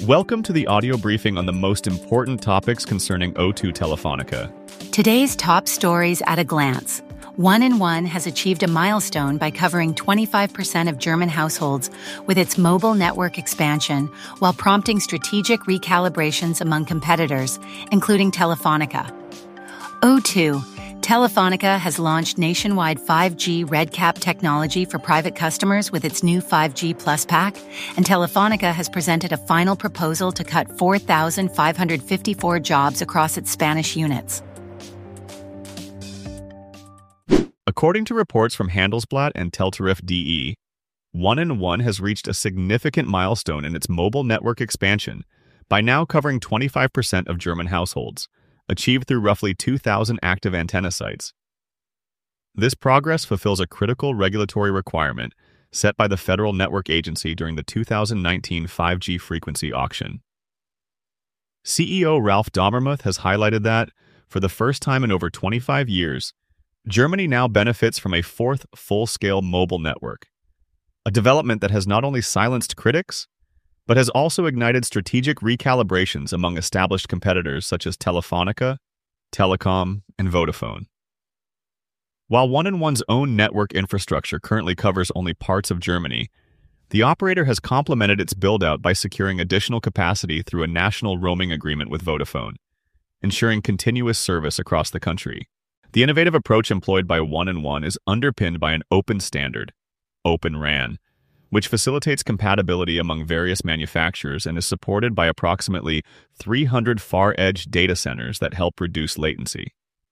Welcome to the audio briefing on the most important topics concerning O2 Telefonica. Today's top stories at a glance. 1&1 has achieved a milestone by covering 25% of German households with its mobile network expansion, while prompting strategic recalibrations among competitors, including Telefonica. O2. Telefonica has launched nationwide 5G RedCap technology for private customers with its new 5G Plus pack, and Telefonica has presented a final proposal to cut 4,554 jobs across its Spanish units. According to reports from Handelsblatt and Teltarif DE, 1&1 has reached a significant milestone in its mobile network expansion by now covering 25% of German households, achieved through roughly 2,000 active antenna sites. This progress fulfills a critical regulatory requirement set by the Federal Network Agency during the 2019 5G frequency auction. CEO Ralf Dommermuth has highlighted that, for the first time in over 25 years, Germany now benefits from a fourth full-scale mobile network, a development that has not only silenced critics, but has also ignited strategic recalibrations among established competitors such as Telefonica, Telecom, and Vodafone. While 1&1's own network infrastructure currently covers only parts of Germany, the operator has complemented its build-out by securing additional capacity through a national roaming agreement with Vodafone, ensuring continuous service across the country. The innovative approach employed by 1&1 is underpinned by an open standard, Open RAN, which facilitates compatibility among various manufacturers and is supported by approximately 300 far-edge data centers that help reduce latency.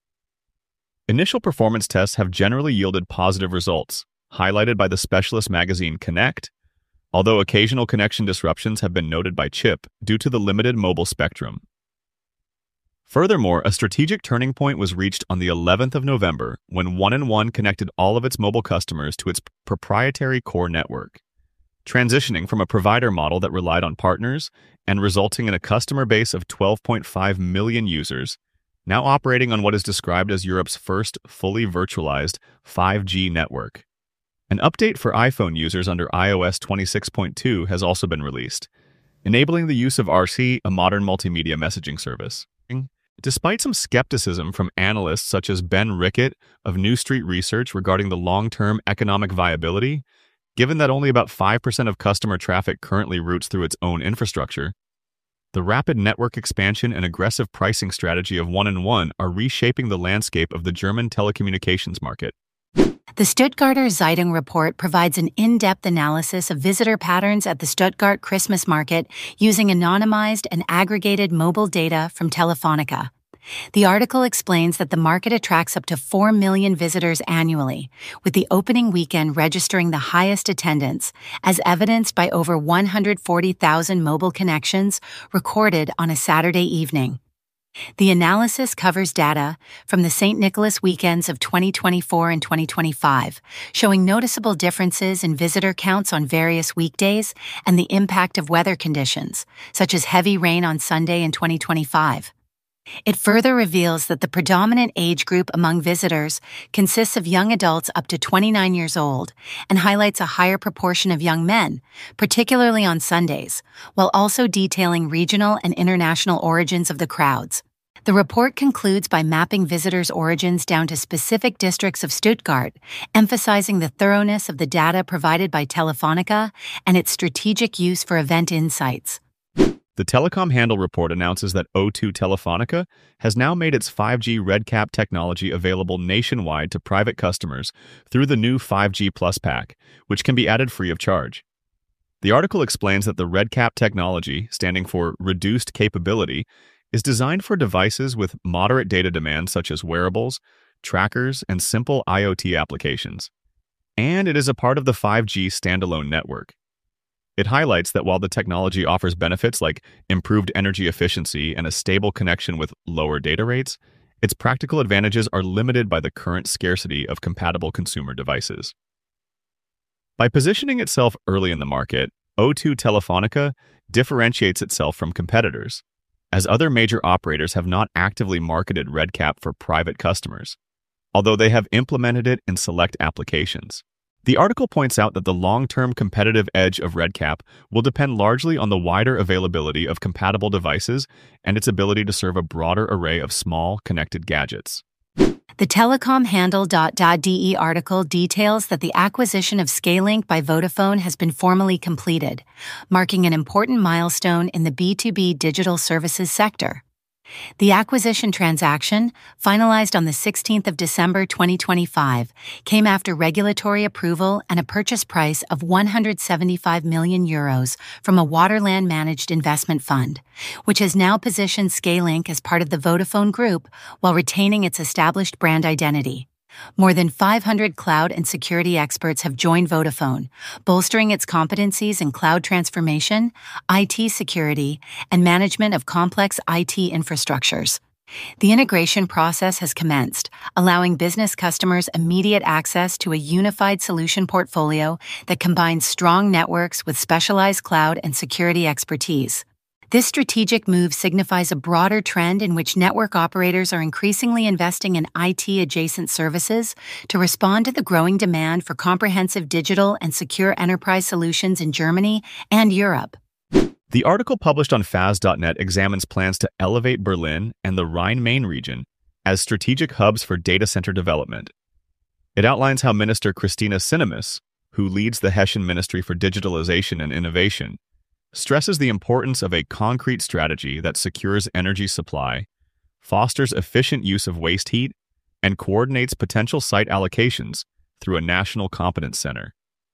Initial performance tests have generally yielded positive results, highlighted by the specialist magazine Connect, although occasional connection disruptions have been noted by CHIP due to the limited mobile spectrum. Furthermore, a strategic turning point was reached on the 11th of November when 1&1 connected all of its mobile customers to its proprietary core network, transitioning from a provider model that relied on partners and resulting in a customer base of 12.5 million users, now operating on what is described as Europe's first fully virtualized 5G network. An update for iPhone users under iOS 26.2 has also been released, enabling the use of RC, a modern multimedia messaging service. Despite some skepticism from analysts such as Ben Rickett of New Street Research regarding the long-term economic viability, given that only about 5% of customer traffic currently routes through its own infrastructure, the rapid network expansion and aggressive pricing strategy of 1&1 are reshaping the landscape of the German telecommunications market. The Stuttgarter Zeitung report provides an in-depth analysis of visitor patterns at the Stuttgart Christmas market using anonymized and aggregated mobile data from Telefonica. The article explains that the market attracts up to 4 million visitors annually, with the opening weekend registering the highest attendance, as evidenced by over 140,000 mobile connections recorded on a Saturday evening. The analysis covers data from the St. Nicholas weekends of 2024 and 2025, showing noticeable differences in visitor counts on various weekdays and the impact of weather conditions, such as heavy rain on Sunday in 2025. It further reveals that the predominant age group among visitors consists of young adults up to 29 years old and highlights a higher proportion of young men, particularly on Sundays, while also detailing regional and international origins of the crowds. The report concludes by mapping visitors' origins down to specific districts of Stuttgart, emphasizing the thoroughness of the data provided by Telefonica and its strategic use for event insights. The Telecom Handle report announces that O2 Telefonica has now made its 5G RedCap technology available nationwide to private customers through the new 5G Plus pack, which can be added free of charge. The article explains that the RedCap technology, standing for Reduced Capability, is designed for devices with moderate data demands such as wearables, trackers, and simple IoT applications. And it is a part of the 5G standalone network. It highlights that while the technology offers benefits like improved energy efficiency and a stable connection with lower data rates, its practical advantages are limited by the current scarcity of compatible consumer devices. By positioning itself early in the market, O2 Telefonica differentiates itself from competitors, as other major operators have not actively marketed RedCap for private customers, although they have implemented it in select applications. The article points out that the long-term competitive edge of RedCap will depend largely on the wider availability of compatible devices and its ability to serve a broader array of small, connected gadgets. The telecomhandle.de article details that the acquisition of Scalink by Vodafone has been formally completed, marking an important milestone in the B2B digital services sector. The acquisition transaction, finalized on the 16th of December 2025, came after regulatory approval and a purchase price of €175 million from a Waterland-managed investment fund, which has now positioned Scalink as part of the Vodafone Group while retaining its established brand identity. More than 500 cloud and security experts have joined Vodafone, bolstering its competencies in cloud transformation, IT security, and management of complex IT infrastructures. The integration process has commenced, allowing business customers immediate access to a unified solution portfolio that combines strong networks with specialized cloud and security expertise. This strategic move signifies a broader trend in which network operators are increasingly investing in IT-adjacent services to respond to the growing demand for comprehensive digital and secure enterprise solutions in Germany and Europe. The article published on Faz.net examines plans to elevate Berlin and the Rhine-Main region as strategic hubs for data center development. It outlines how Minister Christina Sinemus, who leads the Hessian Ministry for Digitalization and Innovation, stresses the importance of a concrete strategy that secures energy supply, fosters efficient use of waste heat, and coordinates potential site allocations through a national competence center.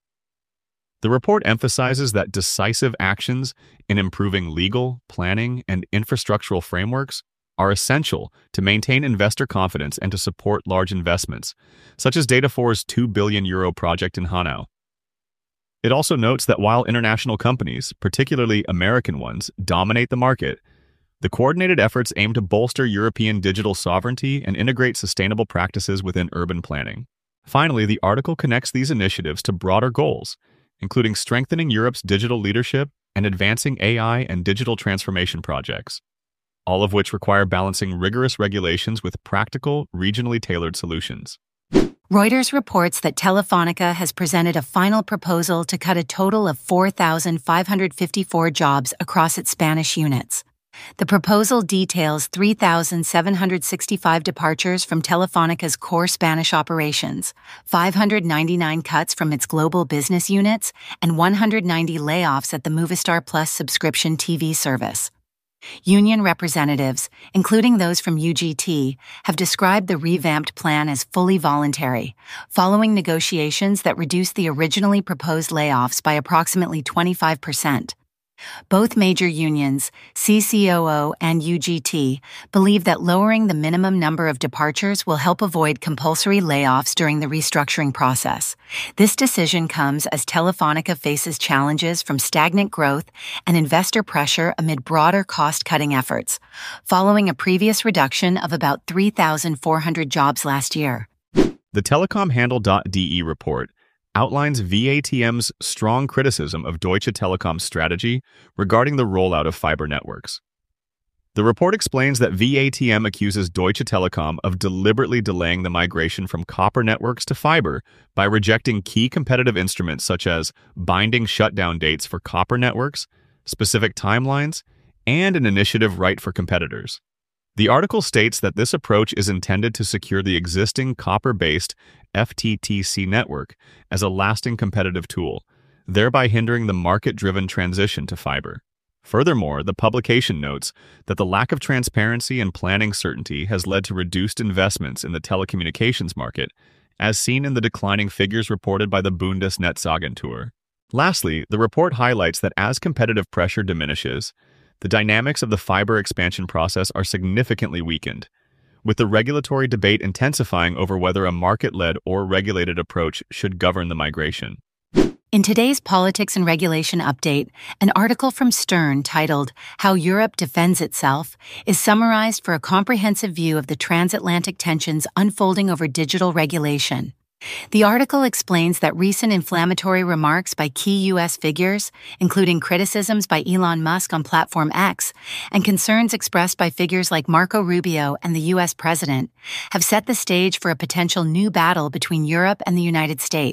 The report emphasizes that decisive actions in improving legal, planning, and infrastructural frameworks are essential to maintain investor confidence and to support large investments, such as Data4's €2 billion project in Hanau. It also notes that while international companies, particularly American ones, dominate the market, the coordinated efforts aim to bolster European digital sovereignty and integrate sustainable practices within urban planning. Finally, the article connects these initiatives to broader goals, including strengthening Europe's digital leadership and advancing AI and digital transformation projects, all of which require balancing rigorous regulations with practical, regionally tailored solutions. Reuters reports that Telefónica has presented a final proposal to cut a total of 4,554 jobs across its Spanish units. The proposal details 3,765 departures from Telefónica's core Spanish operations, 599 cuts from its global business units, and 190 layoffs at the Movistar Plus subscription TV service. Union representatives, including those from UGT, have described the revamped plan as fully voluntary, following negotiations that reduced the originally proposed layoffs by approximately 25%. Both major unions, CCOO and UGT, believe that lowering the minimum number of departures will help avoid compulsory layoffs during the restructuring process. This decision comes as Telefónica faces challenges from stagnant growth and investor pressure amid broader cost-cutting efforts, following a previous reduction of about 3,400 jobs last year. The telecomhandle.de report outlines VATM's strong criticism of Deutsche Telekom's strategy regarding the rollout of fiber networks. The report explains that VATM accuses Deutsche Telekom of deliberately delaying the migration from copper networks to fiber by rejecting key competitive instruments such as binding shutdown dates for copper networks, specific timelines, and an initiative right for competitors. The article states that this approach is intended to secure the existing copper-based FTTC network as a lasting competitive tool, thereby hindering the market-driven transition to fiber. Furthermore, the publication notes that the lack of transparency and planning certainty has led to reduced investments in the telecommunications market, as seen in the declining figures reported by the Bundesnetzagentur. Lastly, the report highlights that as competitive pressure diminishes, the dynamics of the fiber expansion process are significantly weakened, with the regulatory debate intensifying over whether a market-led or regulated approach should govern the migration. In today's Politics and Regulation update, an article from Stern titled "How Europe Defends Itself" is summarized for a comprehensive view of the transatlantic tensions unfolding over digital regulation. The article explains that recent inflammatory remarks by key U.S. figures, including criticisms by Elon Musk on Platform X and concerns expressed by figures like Marco Rubio and the U.S. president, have set the stage for a potential new battle between Europe and the United States.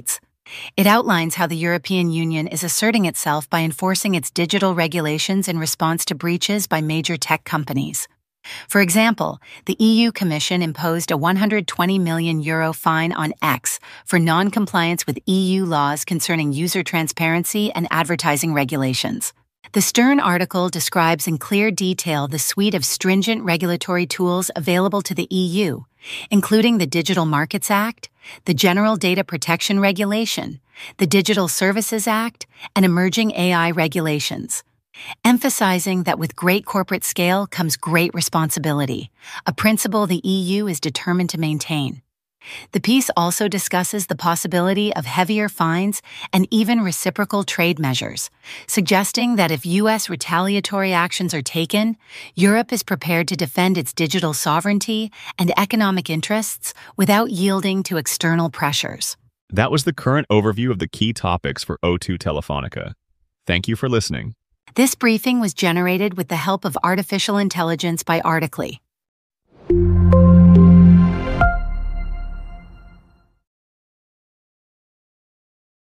It outlines how the European Union is asserting itself by enforcing its digital regulations in response to breaches by major tech companies. For example, the EU Commission imposed a €120 million fine on X for non-compliance with EU laws concerning user transparency and advertising regulations. The Stern article describes in clear detail the suite of stringent regulatory tools available to the EU, including the Digital Markets Act, the General Data Protection Regulation, the Digital Services Act, and emerging AI regulations, emphasizing that with great corporate scale comes great responsibility, a principle the EU is determined to maintain. The piece also discusses the possibility of heavier fines and even reciprocal trade measures, suggesting that if U.S. retaliatory actions are taken, Europe is prepared to defend its digital sovereignty and economic interests without yielding to external pressures. That was the current overview of the key topics for O2 Telefonica. Thank you for listening. This briefing was generated with the help of artificial intelligence by Articly.